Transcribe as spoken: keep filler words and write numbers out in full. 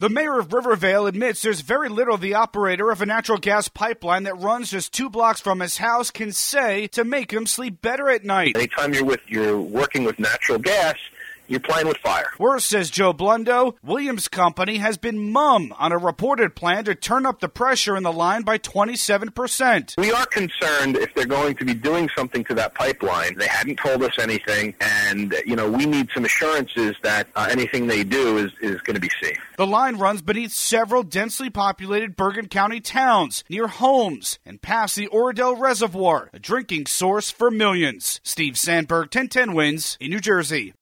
The mayor of Rivervale admits there's very little the operator of a natural gas pipeline that runs just two blocks from his house can say to make him sleep better at night. Anytime you're with you're working with natural gas, you're playing with fire. Worse, says Joe Blundo, Williams Company has been mum on a reported plan to turn up the pressure in the line by twenty-seven percent. We are concerned if they're going to be doing something to that pipeline. They hadn't told us anything, and, you know, we need some assurances that uh, anything they do is, is going to be safe. The line runs beneath several densely populated Bergen County towns, near homes, and past the Oradell Reservoir, a drinking source for millions. Steve Sandberg, ten ten Wins, in New Jersey.